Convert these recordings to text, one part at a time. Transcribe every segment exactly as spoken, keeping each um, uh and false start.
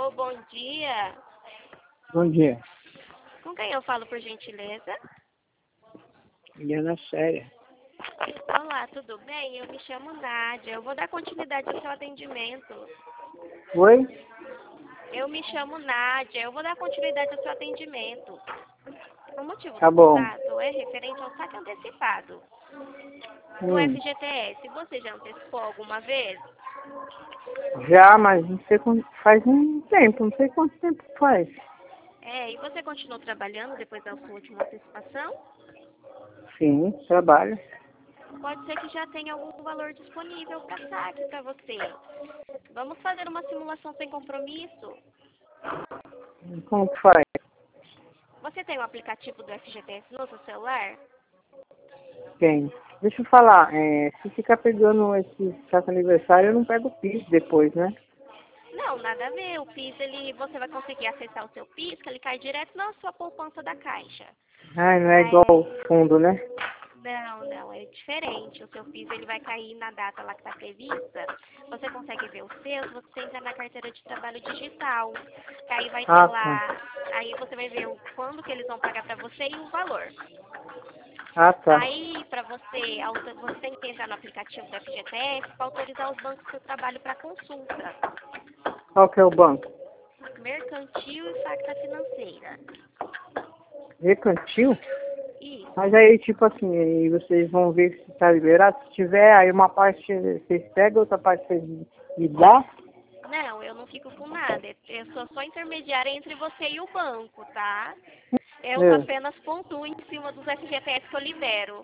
Alô, bom dia. Bom dia. Com quem eu falo, por gentileza? Liana Séria. Olá, tudo bem? Eu me chamo Nádia. Eu vou dar continuidade ao seu atendimento. Oi? Eu me chamo Nádia. Eu vou dar continuidade ao seu atendimento. O motivo Tá do bom. contato é referente ao saque antecipado do Hum. F G T S. Você já antecipou alguma vez? Já, mas não sei quanto, faz um tempo, não sei quanto tempo faz. É, e você continuou trabalhando depois da sua última antecipação? Sim, trabalho. Pode ser que já tenha algum valor disponível para saque para você. Vamos fazer uma simulação sem compromisso? Como que faz? Você tem o aplicativo do F G T S no seu celular? Tem. Deixa eu falar, é, se ficar pegando esse saco aniversário, eu não pego o piso depois, né? Não, nada a ver. O PIS, ele, você vai conseguir acessar o seu PIS, que ele cai direto na sua poupança da Caixa. Ai, não é igual Aí, o fundo, né? não, não, é diferente. O seu PIS, ele vai cair na data lá que está prevista. Você consegue ver os seus, você entra na carteira de trabalho digital. Que aí vai ter Ah, tá. lá, aí você vai ver o, quando que eles vão pagar para você e o valor. Ah, tá. Aí, para você, auto- você tem que entrar no aplicativo do F G T S para autorizar os bancos que eu trabalho para consulta. Qual que é o banco? Mercantil e facta financeira. Recantil? Isso. Mas aí, tipo assim, aí vocês vão ver se tá liberado. Se tiver, aí uma parte vocês pegam, outra parte vocês me dão. Não, eu não fico com nada. Eu sou só intermediária entre você e o banco, tá? Eu É. apenas pontuo em cima dos F G T S que eu libero.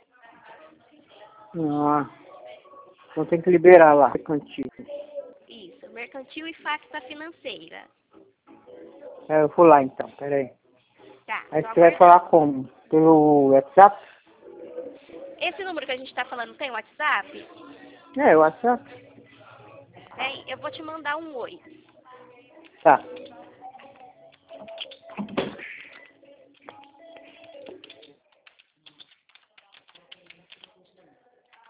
Ah, então tem que liberar lá, recantil. Isso, mercantil e facta financeira. É, eu vou lá então, peraí. Tá, Aí tô você vai falar aguardando. como? Pelo WhatsApp? Esse número que a gente tá falando tem WhatsApp? É, o WhatsApp. Tem? Eu vou te mandar um oi. Tá.